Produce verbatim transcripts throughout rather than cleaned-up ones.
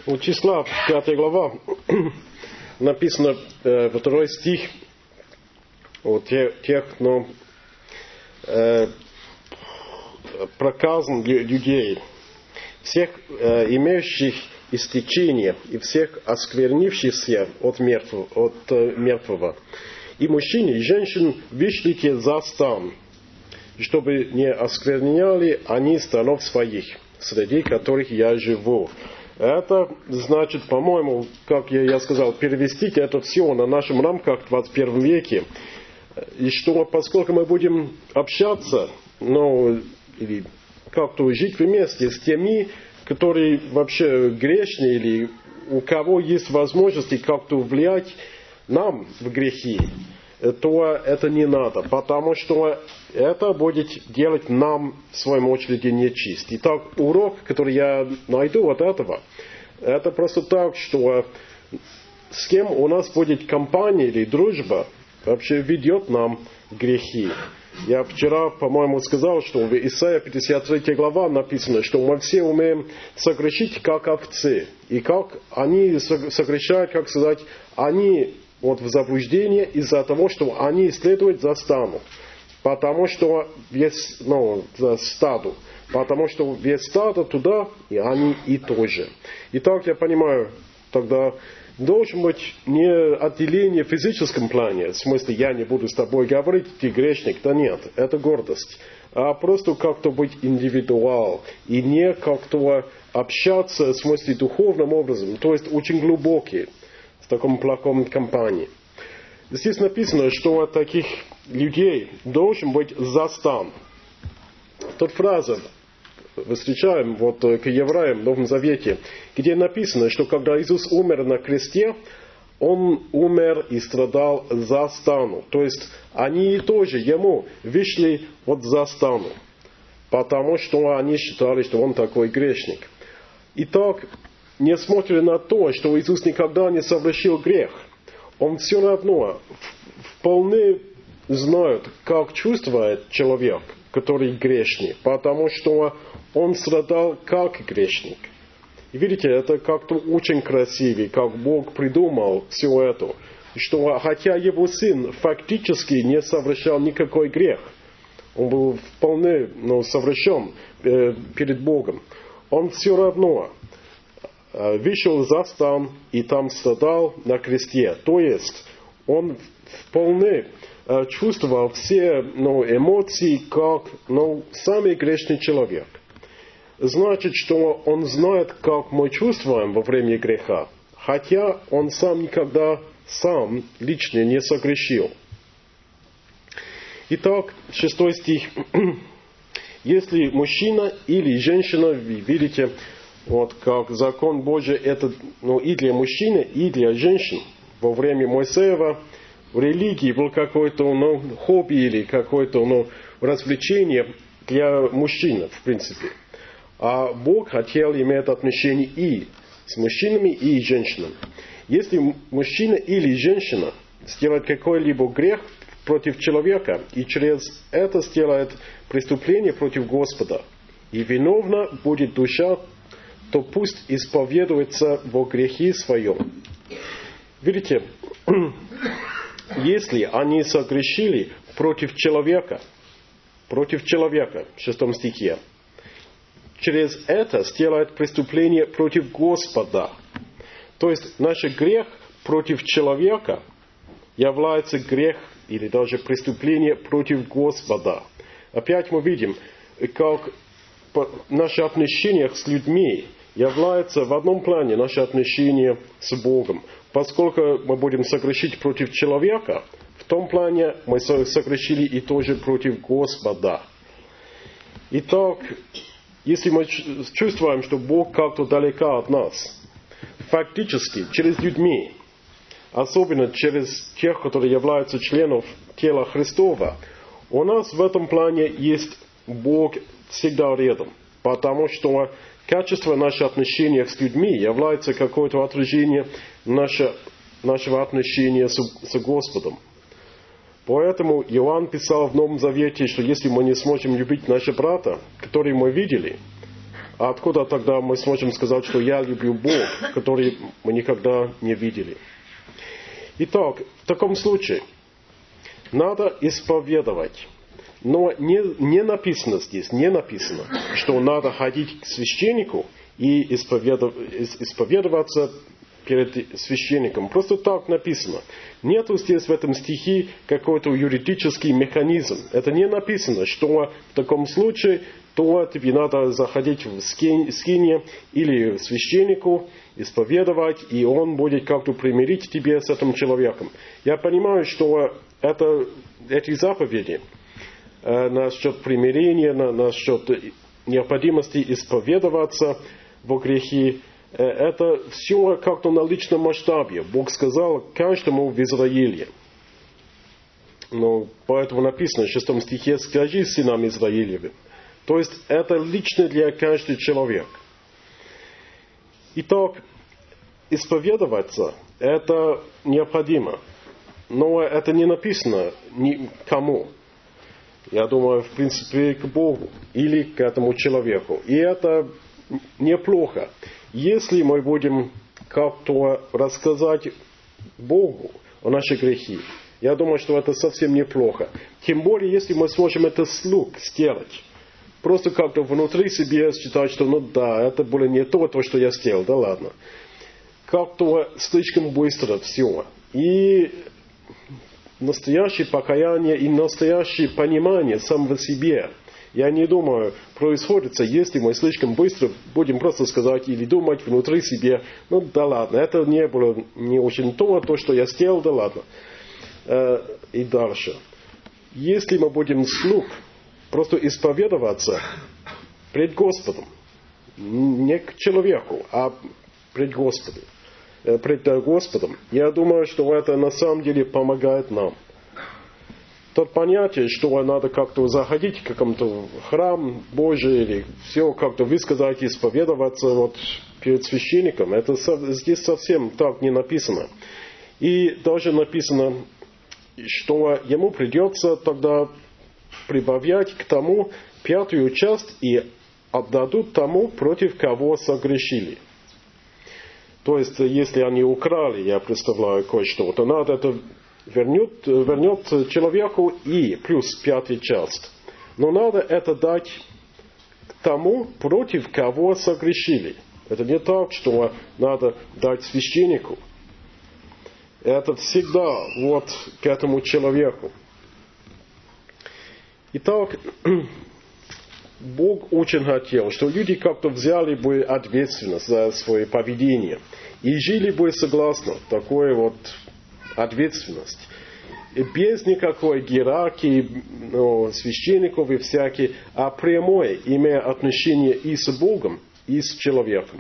У числа, пятая глава, написано э, второй стих о тех, тех но э, проказан людей, всех э, имеющих истечение и всех осквернившихся от мертвого, от э, мертвого. И мужчин, и женщин вышлите за стан, чтобы не оскверняли они станов своих, среди которых я живу. Это значит, по-моему, как я сказал, перевести это все на нашем рамках в двадцать первом веке. И что, поскольку мы будем общаться, ну, или как-то жить вместе с теми, которые вообще грешны, или у кого есть возможности как-то влиять нам в грехи, то это не надо, потому что это будет делать нам, в своем очереди, нечист. Итак, урок, который я найду от этого, это просто так, что с кем у нас будет компания или дружба, вообще ведет нам грехи. Я вчера, по-моему, сказал, что в Исайя пятьдесят третья глава написано, что мы все умеем согрешить, как овцы. И как они согрешают, как сказать, они вот в заблуждении из-за того, что они следуют за стану. Потому что весь, ну, за стаду. Потому что весь стадо туда, и они и тоже. Итак, я понимаю, тогда должен быть не отделение в физическом плане, в смысле, я не буду с тобой говорить, ты грешник, да нет, это гордость. А просто как-то быть индивидуал, и не как-то общаться, в смысле, духовным образом, то есть очень глубокий, в таком плохом компании. Здесь написано, что от таких людей должен быть застан. Тут фраза, встречаем вот к евреям в Новом Завете, где написано, что когда Иисус умер на кресте, Он умер и страдал за стану. То есть они тоже Ему вышли вот за стану, потому что они считали, что Он такой грешник. Итак, несмотря на то, что Иисус никогда не совершил грех, Он все равно вполне знает, как чувствует человек, который грешник, потому что Он страдал как грешник. И видите, это как-то очень красиво, как Бог придумал все это, что хотя Его Сын фактически не совершал никакой грех, Он был вполне ну, совершен э, перед Богом, Он все равно вышел за стан и там страдал на кресте. То есть он вполне чувствовал все ну, эмоции, как ну, самый грешный человек. Значит, что он знает, как мы чувствуем во время греха, хотя он сам никогда сам лично не согрешил. Итак, шестой стих. Если мужчина или женщина, вы видите, вот как закон Божий, это ну, и для мужчины, и для женщин. Во время Моисеева в религии был какое-то ну, хобби или какое-то ну, развлечение для мужчин, в принципе. А Бог хотел иметь отношения и с мужчинами, и с женщинами. Если мужчина или женщина сделает какой-либо грех против человека, и через это сделает преступление против Господа, и виновна будет душа, то пусть исповедуется во грехе своем. Видите, если они согрешили против человека, против человека, в шестом стихе, через это сделают преступление против Господа. То есть наш грех против человека является грех или даже преступление против Господа. Опять мы видим, как наши отношения с людьми являются в одном плане наши отношения с Богом. Поскольку мы будем согрешить против человека, в том плане мы согрешили и тоже против Господа. Итак, если мы чувствуем, что Бог как-то далеко от нас, фактически через людьми, особенно через тех, которые являются членов тела Христова, у нас в этом плане есть Бог всегда рядом, потому что качество наших отношений с людьми является какое-то отражение наше, нашего отношения с, с Господом. Поэтому Иоанн писал в Новом Завете, что если мы не сможем любить нашего брата, который мы видели, А откуда тогда мы сможем сказать, что я люблю Бога, который мы никогда не видели? Итак, в таком случае надо исповедовать. Но не, не написано здесь, не написано, что надо ходить к священнику и исповедов, исповедоваться перед священником. Просто так написано. Нету здесь в этом стихе какой-то юридический механизм. Это не написано, что в таком случае то тебе надо заходить в скинье или в священнику, исповедовать, и он будет как-то примирить тебя с этим человеком. Я понимаю, что это, эти заповеди э, насчет примирения, на, насчет необходимости исповедоваться во грехи, э, это все как-то на личном масштабе. Бог сказал каждому в Израиле. Но поэтому написано в шестом стихе: «Скажи сынам Израилевым». То есть это лично для каждого человека. Итак, исповедоваться это необходимо. Но это не написано никому. Я думаю, в принципе, к Богу или к этому человеку. И это неплохо. Если мы будем как-то рассказать Богу о наших грехах, я думаю, что это совсем неплохо. Тем более, если мы сможем это вслух сделать. Просто как-то внутри себя считать, что ну да, это было не то, то, что я сделал, да ладно. Как-то слишком быстро все. И настоящее покаяние и настоящее понимание самого себя, я не думаю, происходит, если мы слишком быстро будем просто сказать или думать внутри себя, ну да ладно, это не было не очень то, то, что я сделал, да ладно. И дальше. Если мы будем вслух просто исповедоваться пред Господом, не к человеку, а пред Господом, пред Господом, я думаю, что это на самом деле помогает нам. То понятие, что надо как-то заходить в каком-то храм Божий или все как-то высказать, исповедоваться вот перед священником, это здесь совсем так не написано. И даже написано, что ему придется тогда прибавлять к тому пятую часть и отдадут тому, против кого согрешили. То есть, если они украли, я представляю кое-что, то надо это вернет, вернет человеку и плюс пятая часть. Но надо это дать к тому, против кого согрешили. Это не так, что надо дать священнику. Это всегда вот к этому человеку. Итак, Бог очень хотел, что люди как-то взяли бы ответственность за свое поведение и жили бы согласно такой вот ответственности. И без никакой иерархии, ну, священников и всякие, а прямое, имея отношение и с Богом, и с человеком.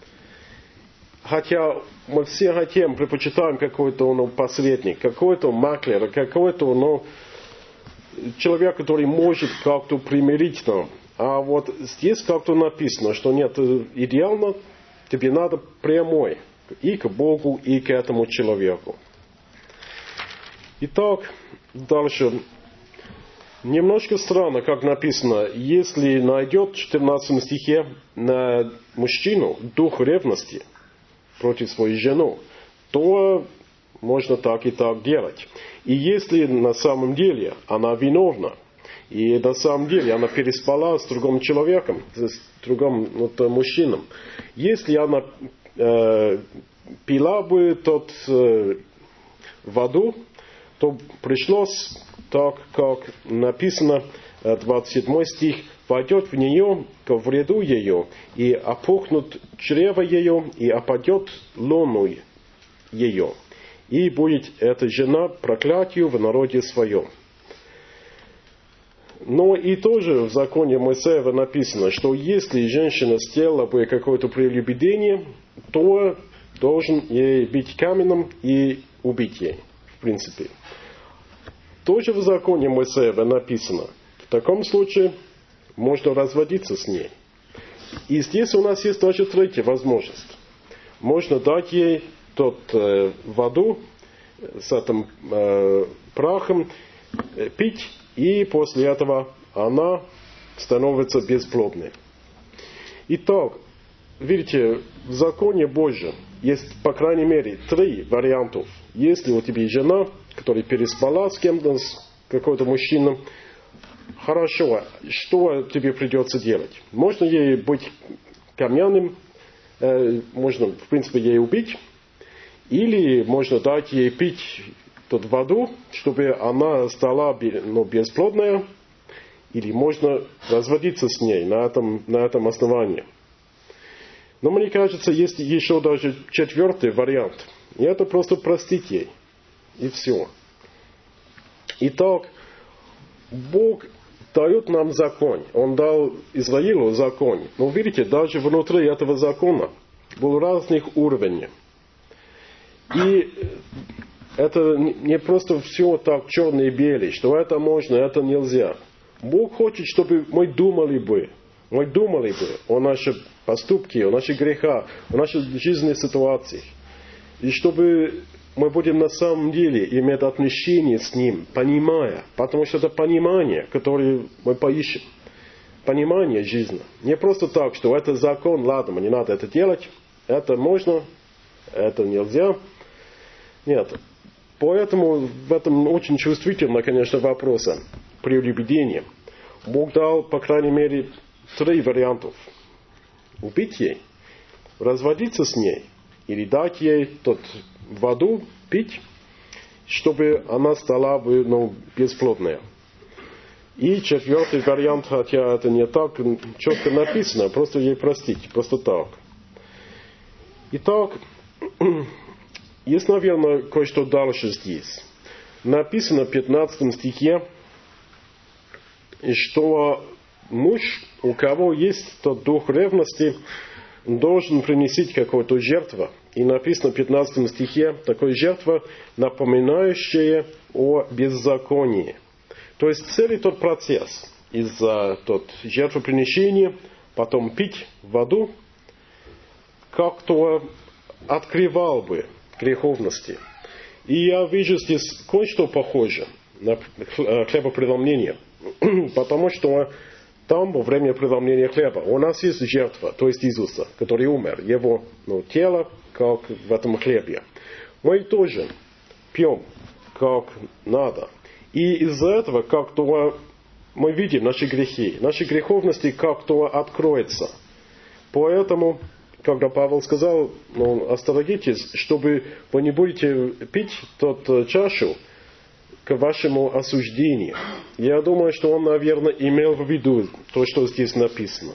Хотя мы все хотим, предпочитаем какой-то ну, посредник, какой-то маклер, какой-то ну, человек, который может как-то примирить нам. А вот здесь как-то написано, что нет, идеально тебе надо прямой и к Богу, и к этому человеку. Итак, дальше. Немножко странно, как написано, если найдет в четырнадцатом стихе на мужчину дух ревности против своей жены, то можно так и так делать. И если на самом деле она виновна, и на самом деле она переспала с другим человеком, с другим вот, мужчиной, если она э, пила бы тот э, воду, то пришлось так, как написано, двадцать седьмой стих, «Войдет в нее к вреду ее, и опухнут чрево ее, и опадет лоно ее, и будет эта жена проклятию в народе своем». Но и тоже в законе Моисеева написано, что если женщина сделала бы какое-то прелюбодеяние, то должен ей бить каменем и убить ей, в принципе. Тоже в законе Моисеева написано, в таком случае можно разводиться с ней. И здесь у нас есть даже третья возможность. Можно дать ей тот э, воду с этим э, прахом, э, пить, и после этого она становится бесплодной. Итак, видите, в законе Божьем есть, по крайней мере, три вариантов. Если у тебя жена, которая переспала с кем-то, с какой-то мужчиной, хорошо, что тебе придется делать? Можно ей быть каменным, э, можно, в принципе, ей убить, или можно дать ей пить тут воду, чтобы она стала ну, бесплодная, или можно разводиться с ней на этом, на этом основании. Но мне кажется, есть еще даже четвертый вариант. И это просто простить ей. И все. Итак, Бог дает нам закон. Он дал Израилу закон. Но видите, даже внутри этого закона был разных уровней. И это не просто все так черно и белое, что это можно, это нельзя. Бог хочет, чтобы мы думали бы, мы думали бы о наших поступках, о наших грехах, о нашей жизненной ситуации. И чтобы мы будем на самом деле иметь отношение с Ним, понимая, потому что это понимание, которое мы поищем. Понимание жизни. Не просто так, что это закон, ладно, не надо это делать, это можно, это нельзя. Нет. Поэтому в этом очень чувствительно, конечно, вопрос прелюбодения. Бог дал, по крайней мере, три варианта. Убить ей, разводиться с ней, или дать ей тот воду пить, чтобы она стала бы ну, бесплодная. И четвертый вариант, хотя это не так четко написано, просто ей простить, просто так. Итак, есть, наверное, кое-что дальше здесь. Написано в пятнадцатом стихе, что муж, у кого есть тот дух ревности, должен принести какую-то жертву. И написано в пятнадцатом стихе, такая жертва, напоминающая о беззаконии. То есть целый тот процесс из-за тот жертвоприношения, потом пить воду, как-то открывал бы греховности. И я вижу здесь кое-что похожее на хлебопреломление, потому что там во время преломления хлеба у нас есть жертва, то есть Иисуса, который умер, его ну, тело, как в этом хлебе. Мы тоже пьем, как надо. И из-за этого как-то мы видим наши грехи, наши греховности как-то откроются. Поэтому, когда Павел сказал, ну, остерегитесь, чтобы вы не будете пить тот чашу к вашему осуждению. Я думаю, что он, наверное, имел в виду то, что здесь написано.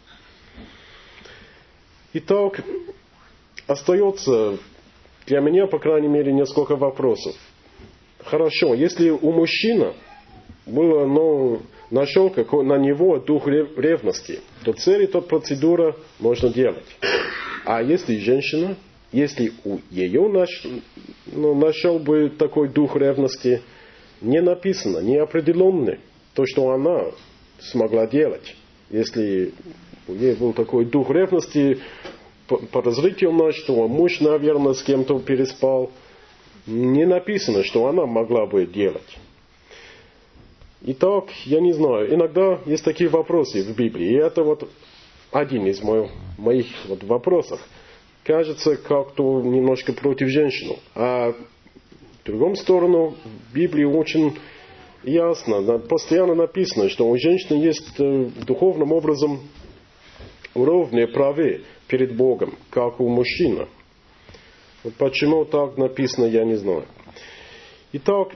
Итак, остается для меня, по крайней мере, несколько вопросов. Хорошо, если у мужчины было, ну, нашел какой, на него дух ревности, то цель и тот процедура можно делать. А если женщина, если у ее наш, ну, нашел бы такой дух ревности, не написано, не определенно то, что она смогла делать. Если у нее был такой дух ревности, подозрительно, что муж, наверное, с кем-то переспал, не написано, что она могла бы делать. Итак, я не знаю, иногда есть такие вопросы в Библии, и это вот один из моих, моих вот вопросов. Кажется, как-то немножко против женщины. А в другом сторону, в Библии очень ясно, постоянно написано, что у женщины есть духовным образом ровные правы перед Богом, как у мужчины. Вот почему так написано, я не знаю. Итак,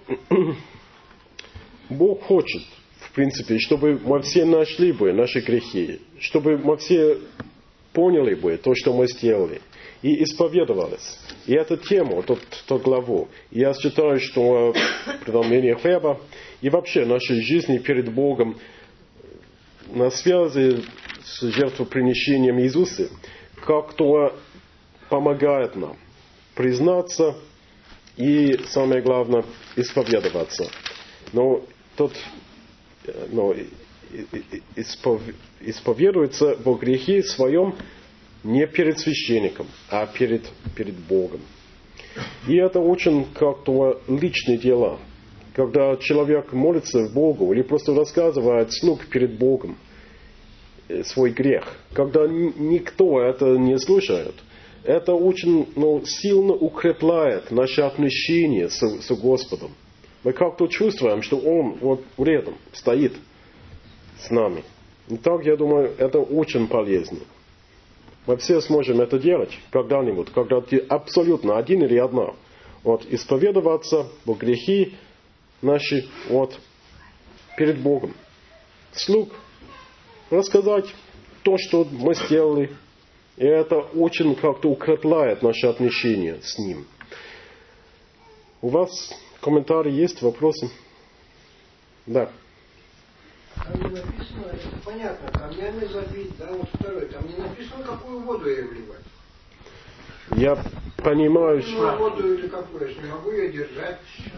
Бог хочет, в принципе, чтобы мы все нашли бы наши грехи, чтобы мы все поняли бы то, что мы сделали, и исповедовались. И эту тему, тот, тот главу, я считаю, что преломление хлеба и вообще нашей жизни перед Богом на связи с жертвоприношением Иисуса как-то помогает нам признаться и, самое главное, исповедоваться. Но тот но, испов, исповедуется во грехе своем не перед священником, а перед, перед Богом. И это очень как-то личные дела. Когда человек молится Богу или просто рассказывает слуг перед Богом, свой грех, когда никто это не слушает, это очень ну, сильно укрепляет наше отношение с, с Господом. Мы как-то чувствуем, что Он вот рядом стоит с нами. И так, я думаю, это очень полезно. Мы все сможем это делать когда-нибудь, когда ты абсолютно один или одна. Вот, исповедоваться в грехи наши вот, перед Богом. Вслух рассказать то, что мы сделали. И это очень как-то укрепляет наши отношения с Ним. У вас комментарии есть, вопросы? Да. Там не написано, это понятно, камнями забить, да, вот второй, там не написано, какую воду я вливать. Я понимаю, что... воду или какую, я не могу ее держать.